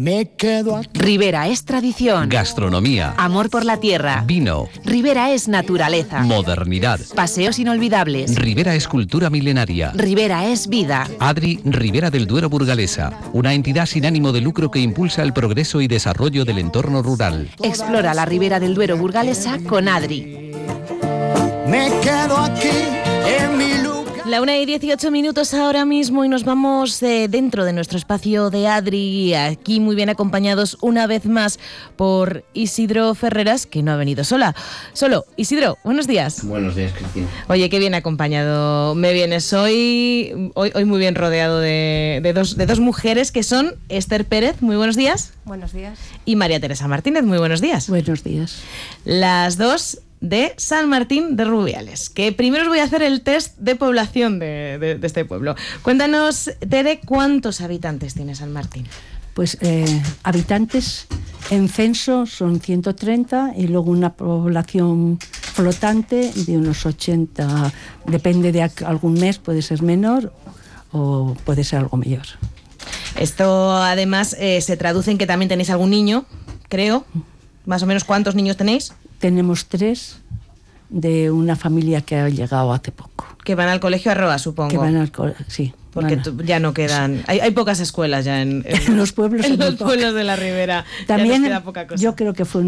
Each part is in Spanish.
Me quedo aquí. Ribera es tradición. Gastronomía. Amor por la tierra. Vino. Ribera es naturaleza. Modernidad. Paseos inolvidables. Ribera es cultura milenaria. Ribera es vida. ADRI Ribera del Duero Burgalesa, una entidad sin ánimo de lucro que impulsa el progreso y desarrollo del entorno rural. Explora la Ribera del Duero Burgalesa con ADRI. Me quedo aquí en mi lugar. La 1:18 ahora mismo y nos vamos dentro de nuestro espacio de ADRI, aquí muy bien acompañados una vez más por Isidro Ferreras, que no ha venido solo. Isidro, buenos días. Buenos días, Cristina. Oye, qué bien acompañado me vienes hoy muy bien rodeado de dos mujeres que son Esther Pérez, muy buenos días. Buenos días. Y María Teresa Martínez, muy buenos días. Buenos días. Las dos de San Martín de Rubiales, que primero os voy a hacer el test de población de este pueblo. Cuéntanos, Tere, ¿cuántos habitantes tiene San Martín? Pues habitantes en censo son 130 y luego una población flotante de unos 80, depende de algún mes, puede ser menor o puede ser algo mayor. Esto además se traduce en que también tenéis algún niño, creo. Más o menos, ¿cuántos niños tenéis? Tenemos 3 de una familia que ha llegado hace poco. Que van al colegio Arroa, supongo. Que van al colegio, sí. Porque ya no quedan... Hay pocas escuelas ya en los pueblos. En los pueblos de la Ribera. También ya nos queda poca cosa. Yo creo que fue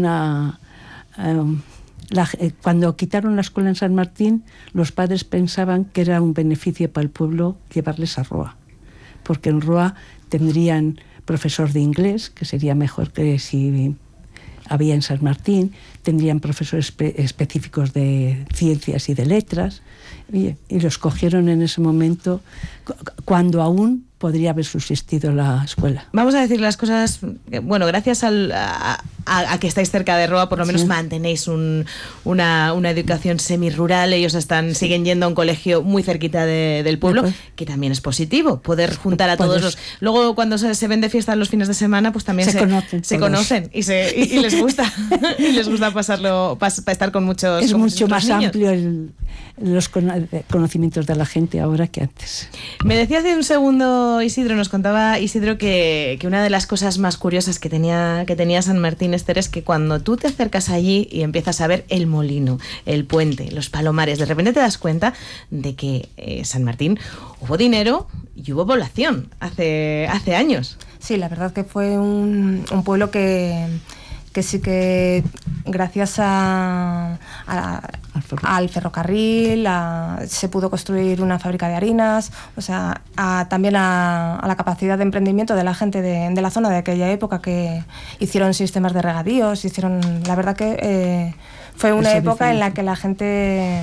cuando quitaron la escuela en San Martín, los padres pensaban que era un beneficio para el pueblo llevarles a Roa. Porque en Roa tendrían profesor de inglés, que sería mejor que si había en San Martín, tendrían profesores específicos de ciencias y de letras, y los cogieron en ese momento cuando aún podría haber subsistido la escuela. Vamos a decir las cosas, bueno, gracias a que estáis cerca de Roa, por lo menos mantenéis una educación semi-rural. Ellos siguen yendo a un colegio muy cerquita del pueblo, que también es positivo, poder juntar a todos los... Luego, cuando se ven de fiesta los fines de semana, pues también se conocen y les gusta y les gusta pasarlo, para estar con muchos. Es mucho más niños. amplio los conocimientos de la gente ahora que antes. Me decía hace un segundo, Isidro, nos contaba Isidro que una de las cosas más curiosas que tenía San Martín, Esther, es que cuando tú te acercas allí y empiezas a ver el molino, el puente, los palomares, de repente te das cuenta de que San Martín hubo dinero y hubo población hace años. Sí, la verdad que fue un pueblo que sí que gracias al ferrocarril se pudo construir una fábrica de harinas, o sea, también a la capacidad de emprendimiento de la gente de la zona de aquella época, que hicieron sistemas de regadíos, la verdad que fue una época en la que la gente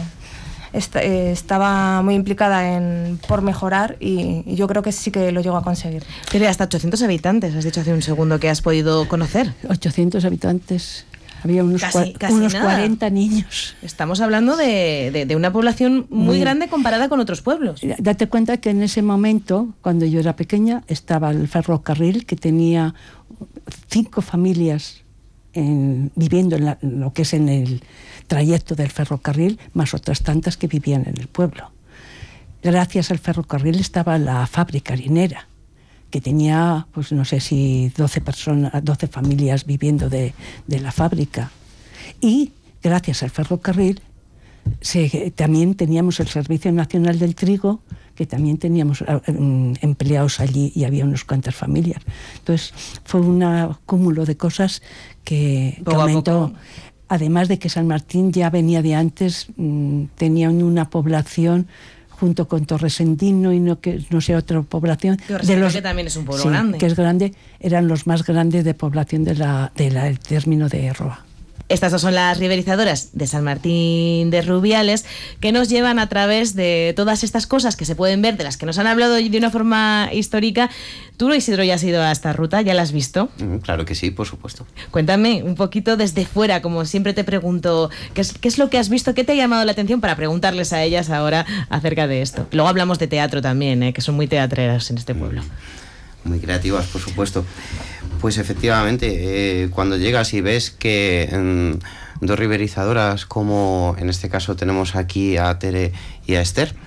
estaba muy implicada por mejorar, y yo creo que sí que lo llegó a conseguir. Tiene hasta 800 habitantes, has dicho hace un segundo, que has podido conocer. 800 habitantes. Había unos 40 niños. Estamos hablando de una población muy grande comparada con otros pueblos. Date cuenta que en ese momento, cuando yo era pequeña, estaba el ferrocarril, que tenía 5 familias viviendo en lo que es en el trayecto del ferrocarril, más otras tantas que vivían en el pueblo. Gracias al ferrocarril estaba la fábrica harinera, que tenía, pues no sé si 12 familias viviendo de la fábrica. Y gracias al ferrocarril también teníamos el Servicio Nacional del Trigo, que también teníamos empleados allí, y había unas cuantas familias. Entonces fue un cúmulo de cosas que aumentó. Además de que San Martín ya venía de antes, tenía una población junto con Torresendino y no sé, otra población. Torresendino, que también es un pueblo grande. Que es grande, eran los más grandes de población del término de Roa. Estas dos son las riberizadoras de San Martín de Rubiales, que nos llevan a través de todas estas cosas que se pueden ver, de las que nos han hablado de una forma histórica. Tú, Isidro, ya has ido a esta ruta, ¿ya la has visto? Claro que sí, por supuesto. Cuéntame un poquito desde fuera, como siempre te pregunto, ¿qué es lo que has visto? ¿Qué te ha llamado la atención para preguntarles a ellas ahora acerca de esto? Luego hablamos de teatro también, que son muy teatreras en este pueblo. Muy creativas, por supuesto. Pues efectivamente, cuando llegas y ves que dos riberizadoras, como en este caso tenemos aquí a Tere y a Esther,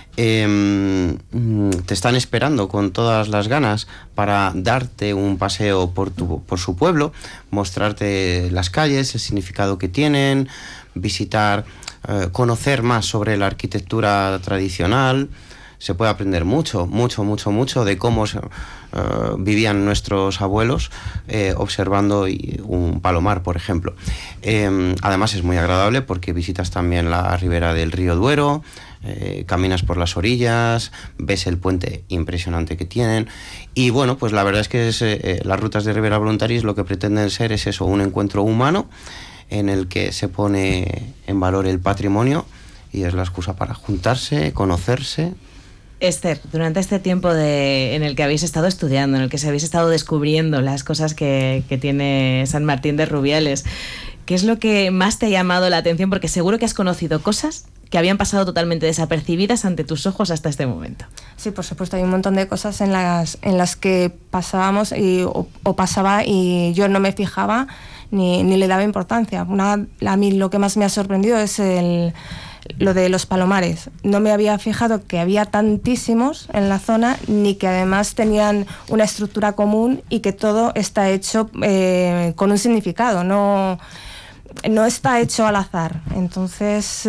te están esperando con todas las ganas para darte un paseo por su pueblo, mostrarte las calles, el significado que tienen, visitar, conocer más sobre la arquitectura tradicional. Se puede aprender mucho de cómo vivían nuestros abuelos observando un palomar, por ejemplo. Además es muy agradable porque visitas también la ribera del río Duero, caminas por las orillas, ves el puente impresionante que tienen y bueno, pues la verdad es que las rutas de Ribera Voluntaris lo que pretenden ser es eso, un encuentro humano en el que se pone en valor el patrimonio y es la excusa para juntarse, conocerse. Esther, durante este tiempo en el que habéis estado estudiando, en el que se habéis estado descubriendo las cosas que tiene San Martín de Rubiales, ¿qué es lo que más te ha llamado la atención? Porque seguro que has conocido cosas que habían pasado totalmente desapercibidas ante tus ojos hasta este momento. Sí, por supuesto, hay un montón de cosas en las que pasábamos o pasaba y yo no me fijaba ni le daba importancia. A mí lo que más me ha sorprendido es lo de los palomares. No me había fijado que había tantísimos en la zona, ni que además tenían una estructura común y que todo está hecho con un significado, no está hecho al azar. Entonces,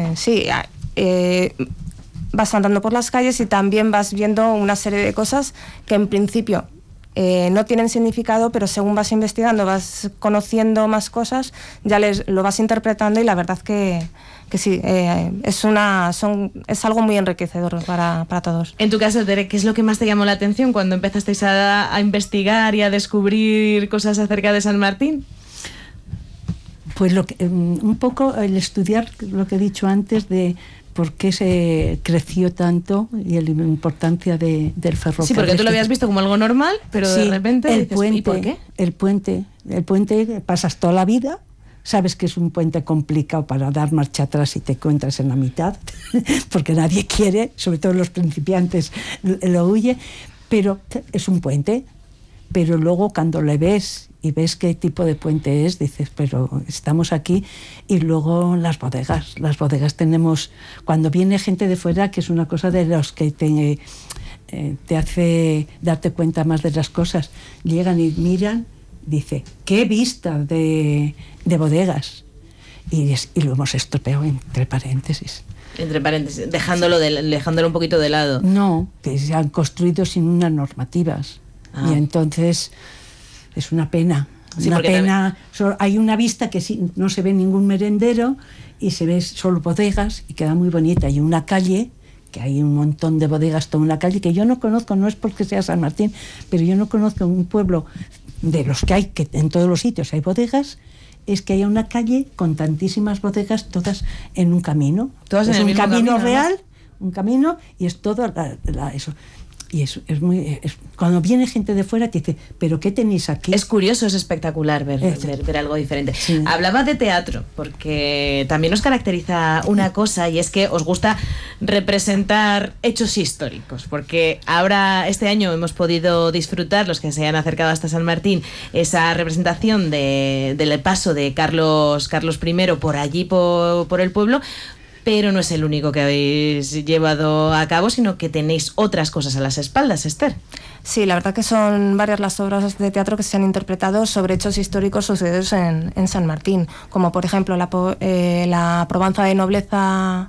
vas andando por las calles y también vas viendo una serie de cosas que en principio no tienen significado, pero según vas investigando, vas conociendo más cosas, ya lo vas interpretando y la verdad que sí, es algo muy enriquecedor para todos. En tu caso, Tere, ¿qué es lo que más te llamó la atención cuando empezasteis a investigar y a descubrir cosas acerca de San Martín? Pues un poco el estudiar lo que he dicho antes de por qué se creció tanto y la importancia del ferrocarril. Sí, porque tú lo habías visto como algo normal, pero sí, de repente el dices, puente, ¿y por qué? El puente pasas toda la vida, sabes que es un puente complicado para dar marcha atrás y te encuentras en la mitad, porque nadie quiere, sobre todo los principiantes lo huye, pero es un puente. Pero luego cuando le ves y ves qué tipo de puente es, dices, pero estamos aquí. Y luego las bodegas tenemos, cuando viene gente de fuera, que es una cosa de los que te hace darte cuenta más de las cosas, llegan y miran, dice, qué vista de bodegas. Y lo hemos estropeado entre paréntesis. Entre paréntesis, dejándolo un poquito de lado. No, que se han construido sin unas normativas. Y entonces es una pena. Sí, una pena. Hay una vista que sí, no se ve ningún merendero y se ve solo bodegas y queda muy bonita. Y una calle, que hay un montón de bodegas, toda una calle que yo no conozco, no es porque sea San Martín, pero yo no conozco un pueblo de los que hay, que en todos los sitios hay bodegas, es que haya una calle con tantísimas bodegas, todas en un camino. Todas es en el mismo camino real, ¿no? Un camino, y es todo eso. Y es cuando viene gente de fuera te dice, ¿pero qué tenéis aquí? Es curioso, es espectacular ver algo diferente. Sí. Hablaba de teatro, porque también os caracteriza una cosa, y es que os gusta representar hechos históricos, porque ahora este año hemos podido disfrutar, los que se han acercado hasta San Martín, esa representación del paso de Carlos I por allí, por el pueblo. Pero no es el único que habéis llevado a cabo, sino que tenéis otras cosas a las espaldas, Esther. Sí, la verdad que son varias las obras de teatro que se han interpretado sobre hechos históricos sucedidos en San Martín, como por ejemplo la Probanza de Nobleza,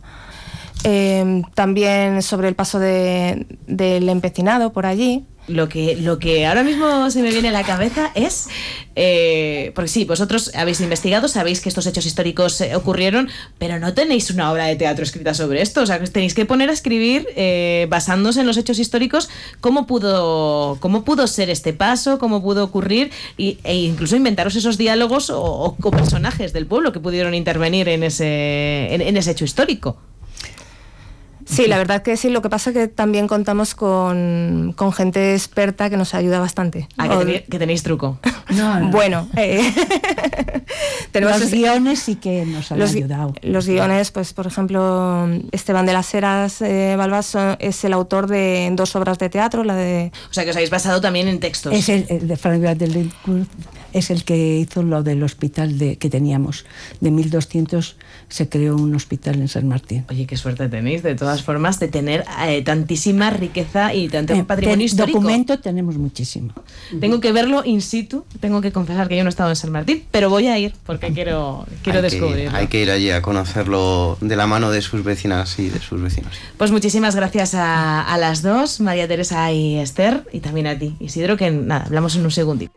también sobre el paso del empecinado por allí. Lo que ahora mismo se me viene a la cabeza es, porque sí, vosotros habéis investigado, sabéis que estos hechos históricos ocurrieron, pero no tenéis una obra de teatro escrita sobre esto, o sea, que tenéis que poner a escribir, basándose en los hechos históricos, cómo pudo ser este paso, cómo pudo ocurrir, e incluso inventaros esos diálogos o personajes del pueblo que pudieron intervenir en ese hecho histórico. Sí, la verdad que sí, lo que pasa es que también contamos con gente experta que nos ayuda bastante. Que tenéis truco. No. Bueno, tenemos los guiones sí que nos han ayudado. Los guiones, pues por ejemplo, Esteban de las Heras Balbás es el autor de 2 obras de teatro, O sea que os habéis basado también en textos. Es el de Frank del es el que hizo lo del hospital que teníamos. De 1200 se creó un hospital en San Martín. Oye, qué suerte tenéis, de todas formas, de tener tantísima riqueza y tanto patrimonio histórico. Documento tenemos muchísimo. Tengo que verlo in situ, tengo que confesar que yo no he estado en San Martín, pero voy a ir porque quiero descubrirlo. Hay que ir allí a conocerlo de la mano de sus vecinas y de sus vecinos. Pues muchísimas gracias a las dos, María Teresa y Esther, y también a ti, Isidro, que nada, hablamos en un segundito.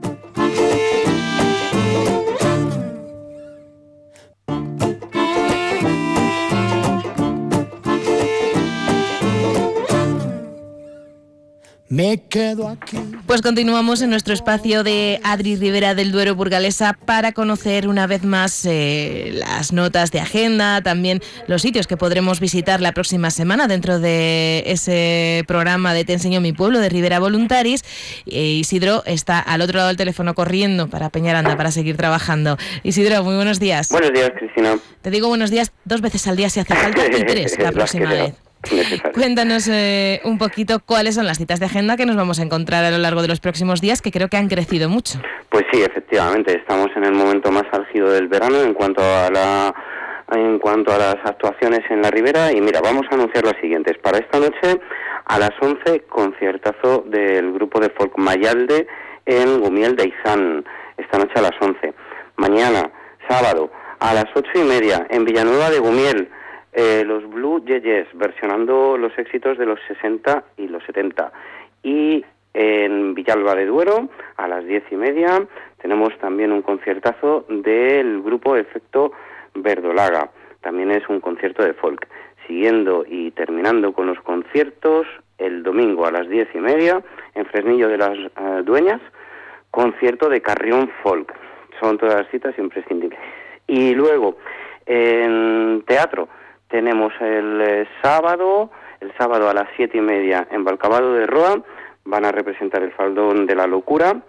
Me quedo aquí. Pues continuamos en nuestro espacio de Adri Ribera del Duero Burgalesa para conocer una vez más las notas de agenda, también los sitios que podremos visitar la próxima semana dentro de ese programa de Te enseño mi pueblo de Ribera Voluntaris. Isidro está al otro lado del teléfono corriendo para Peñaranda para seguir trabajando. Isidro, muy buenos días. Buenos días, Cristina. Te digo buenos días 2 veces al día si hace falta y 3 la próxima vez. Necesario. Cuéntanos un poquito cuáles son las citas de agenda que nos vamos a encontrar a lo largo de los próximos días, que creo que han crecido mucho. Pues sí, efectivamente, estamos en el momento más álgido del verano en cuanto a las actuaciones en la Ribera, y mira, vamos a anunciar las siguientes. Para esta noche, a las 11, conciertazo del grupo de folk Mayalde en Gumiel de Izán, esta noche a las 11. Mañana, sábado, a las 8:30, en Villanueva de Gumiel, los Blue Yeyes, versionando los éxitos de los 60 y los 70. Y en Villalba de Duero, a las 10:30, tenemos también un conciertazo del grupo Efecto Verdolaga. También es un concierto de folk. Siguiendo y terminando con los conciertos, el domingo a las 10:30, en Fresnillo de las Dueñas, concierto de Carrión Folk. Son todas citas imprescindibles. Y luego, en teatro, tenemos el sábado a las 7:30 en Balcabado de Roa, van a representar el Faldón de la Locura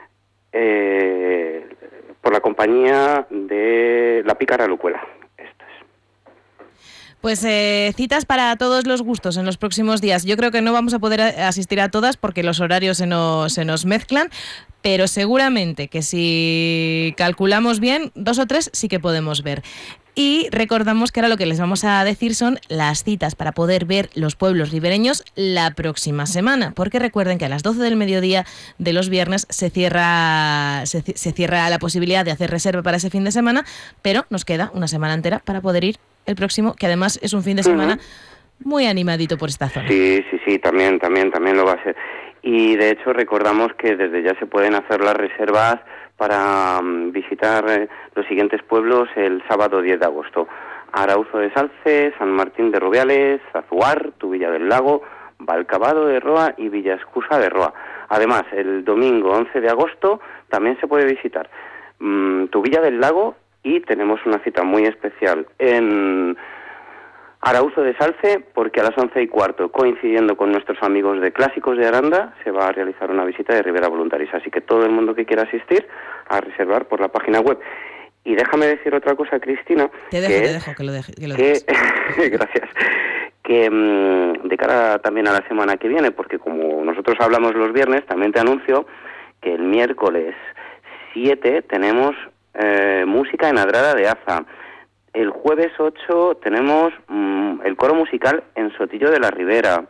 por la compañía de La Pícara Locuela. Esto es. Pues citas para todos los gustos en los próximos días. Yo creo que no vamos a poder asistir a todas porque los horarios se nos mezclan, pero seguramente que si calculamos bien, 2 o 3 sí que podemos ver. Y recordamos que ahora lo que les vamos a decir son las citas para poder ver los pueblos ribereños la próxima semana, porque recuerden que a las 12 del mediodía de los viernes se cierra la posibilidad de hacer reserva para ese fin de semana, pero nos queda una semana entera para poder ir el próximo, que además es un fin de semana muy animadito por esta zona. Sí, también lo va a ser. Y de hecho recordamos que desde ya se pueden hacer las reservas para visitar los siguientes pueblos el sábado 10 de agosto. Arauzo de Salce, San Martín de Rubiales, Azuar, Tubilla del Lago, Balcabado de Roa y Villascusa de Roa. Además, el domingo 11 de agosto también se puede visitar Tubilla del Lago, y tenemos una cita muy especial en Arauzo de Salce, porque a las 11:15, coincidiendo con nuestros amigos de Clásicos de Aranda, se va a realizar una visita de Ribera Voluntaris. Así que todo el mundo que quiera asistir, a reservar por la página web. Y déjame decir otra cosa, Cristina. Te dejo que lo digas. Gracias. Que de cara también a la semana que viene, porque como nosotros hablamos los viernes, también te anuncio que el miércoles 7 tenemos música en Adrada de Aza. El jueves 8 tenemos el coro musical en Sotillo de la Ribera.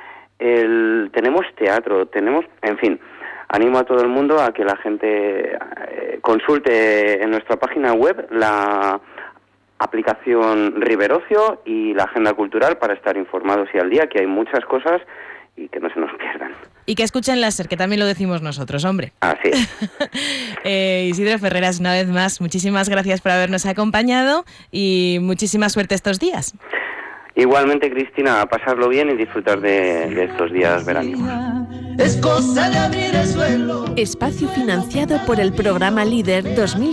Tenemos teatro, en fin, animo a todo el mundo a que la gente consulte en nuestra página web la aplicación Riberocio y la agenda cultural para estar informados y al día, que hay muchas cosas y que no se nos pierdan. Y que escuchen Láser, que también lo decimos nosotros, hombre. Así es. Isidro Ferreras, una vez más, muchísimas gracias por habernos acompañado y muchísima suerte estos días. Igualmente, Cristina, a pasarlo bien y disfrutar de estos días veraniegos. Es cosa de abrir el suelo. Espacio financiado por el Programa Líder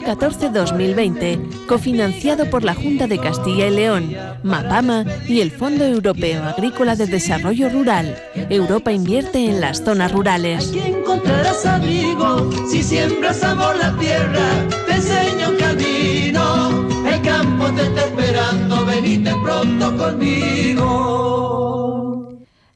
2014-2020, cofinanciado por la Junta de Castilla y León, Mapama y el Fondo Europeo Agrícola de Desarrollo Rural. Europa invierte en las zonas rurales. Aquí encontrarás abrigo, si siembras amor la tierra, te enseño camino, el campo te está esperando, venite pronto conmigo.